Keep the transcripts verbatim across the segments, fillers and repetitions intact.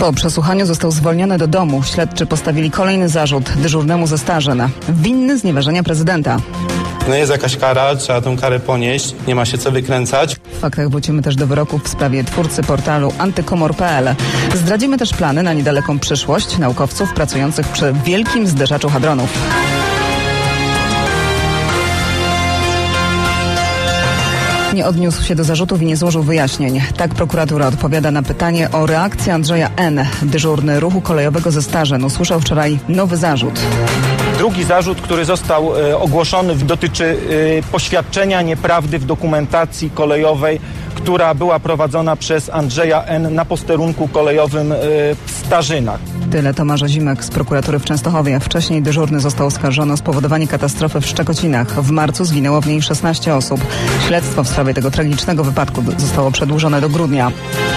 Po przesłuchaniu został zwolniony do domu. Śledczy postawili kolejny zarzut dyżurnemu ze Starzyn. Winny znieważenia prezydenta. No jest jakaś kara, trzeba tą karę ponieść, nie ma się co wykręcać. W faktach wrócimy też do wyroków w sprawie twórcy portalu antykomor kropka pe el. Zdradzimy też plany na niedaleką przyszłość naukowców pracujących przy wielkim zderzaczu hadronów. Nie odniósł się do zarzutów i nie złożył wyjaśnień. Tak prokuratura odpowiada na pytanie o reakcję Andrzeja N. Dyżurny ruchu kolejowego ze Starzyn usłyszał wczoraj nowy zarzut. Drugi zarzut, który został e, ogłoszony, dotyczy e, poświadczenia nieprawdy w dokumentacji kolejowej, która była prowadzona przez Andrzeja N. na posterunku kolejowym e, w Starzynach. Tyle Tomasz Zimek z prokuratury w Częstochowie. Wcześniej dyżurny został oskarżony o spowodowanie katastrofy w Szczekocinach. W marcu zginęło w niej szesnaście osób. Śledztwo w sprawie tego tragicznego wypadku zostało przedłużone do grudnia.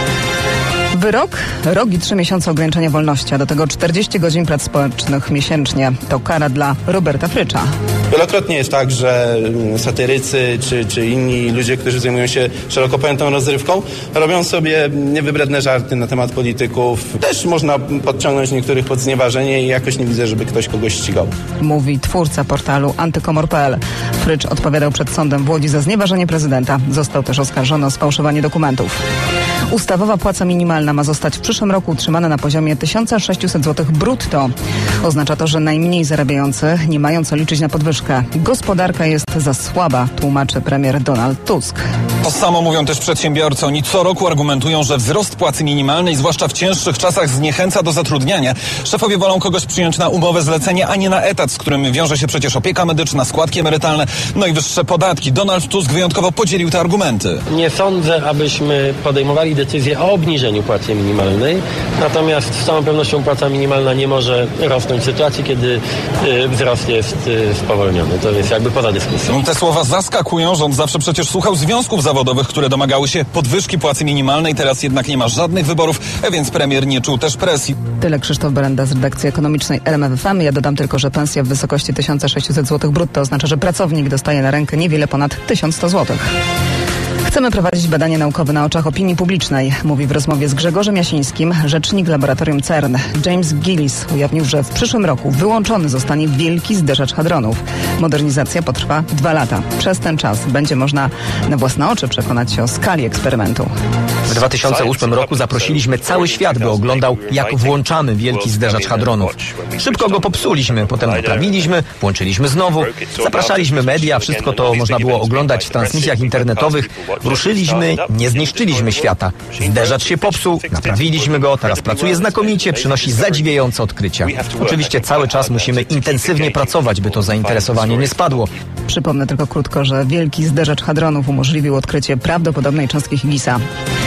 Wyrok? Rok i trzy miesiące ograniczenia wolności, a do tego czterdzieści godzin prac społecznych miesięcznie. To kara dla Roberta Frycza. Wielokrotnie jest tak, że satyrycy czy, czy inni ludzie, którzy zajmują się szeroko pojętą rozrywką, robią sobie niewybredne żarty na temat polityków. Też można podciągnąć niektórych pod znieważenie i jakoś nie widzę, żeby ktoś kogoś ścigał. Mówi twórca portalu antykomor kropka pe el. Frycz odpowiadał przed sądem w Łodzi za znieważenie prezydenta. Został też oskarżony o sfałszowanie dokumentów. Ustawowa płaca minimalna ma zostać w przyszłym roku utrzymana na poziomie tysiąc sześćset złotych brutto. Oznacza to, że najmniej zarabiający nie mają co liczyć na podwyżkę. Gospodarka jest za słaba, tłumaczy premier Donald Tusk. To samo mówią też przedsiębiorcy. Oni co roku argumentują, że wzrost płacy minimalnej, zwłaszcza w cięższych czasach, zniechęca do zatrudniania. Szefowie wolą kogoś przyjąć na umowę zlecenie, a nie na etat, z którym wiąże się przecież opieka medyczna, składki emerytalne, no i wyższe podatki. Donald Tusk wyjątkowo podzielił te argumenty. Nie sądzę, abyśmy podejmowali decyzję o obniżeniu płacy minimalnej, natomiast z całą pewnością płaca minimalna nie może rosnąć w sytuacji, kiedy y, wzrost jest y, spowolniony. To jest jakby poza dyskusją. Te słowa zaskakują. Rząd zawsze przecież słuchał związków zawodowych, które domagały się podwyżki płacy minimalnej. Teraz jednak nie ma żadnych wyborów, więc premier nie czuł też presji. Tyle Krzysztof Berenda z redakcji ekonomicznej R M F F M. Ja dodam tylko, że pensja w wysokości tysiąc sześćset złotych brutto oznacza, że pracownik dostaje na rękę niewiele ponad tysiąc sto złotych. Chcemy prowadzić badanie naukowe na oczach opinii publicznej, mówi w rozmowie z Grzegorzem Jasińskim rzecznik laboratorium CERN. James Gillis ujawnił, że w przyszłym roku wyłączony zostanie wielki zderzacz hadronów. Modernizacja potrwa dwa lata. Przez ten czas będzie można na własne oczy przekonać się o skali eksperymentu. W dwa tysiące ósmym roku zaprosiliśmy cały świat, by oglądał, jak włączamy wielki zderzacz hadronów. Szybko go popsuliśmy, potem naprawiliśmy, włączyliśmy znowu. Zapraszaliśmy media, wszystko to można było oglądać w transmisjach internetowych. Ruszyliśmy, nie zniszczyliśmy świata. Zderzacz się popsuł, naprawiliśmy go, teraz pracuje znakomicie, przynosi zadziwiające odkrycia. Oczywiście cały czas musimy intensywnie pracować, by to zainteresowanie nie spadło. Przypomnę tylko krótko, że wielki zderzacz hadronów umożliwił odkrycie prawdopodobnej cząstki Higgisa.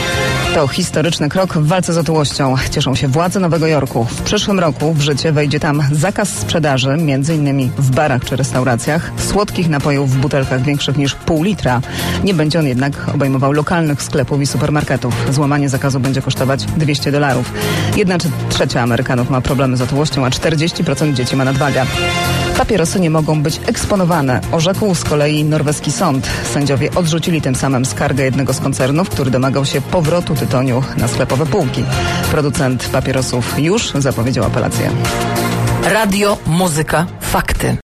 To historyczny krok w walce z otyłością. Cieszą się władze Nowego Jorku. W przyszłym roku w życie wejdzie tam zakaz sprzedaży, między innymi w barach czy restauracjach, słodkich napojów w butelkach większych niż pół litra. Nie będzie on jednak obejmował lokalnych sklepów i supermarketów. Złamanie zakazu będzie kosztować dwieście dolarów. Jedna trzecia Amerykanów ma problemy z otyłością, a czterdzieści procent dzieci ma nadwagę. Papierosy nie mogą być eksponowane, orzekł z kolei norweski sąd. Sędziowie odrzucili tym samym skargę jednego z koncernów, który domagał się powrotu tytoniu na sklepowe półki. Producent papierosów już zapowiedział apelację. Radio, muzyka, fakty.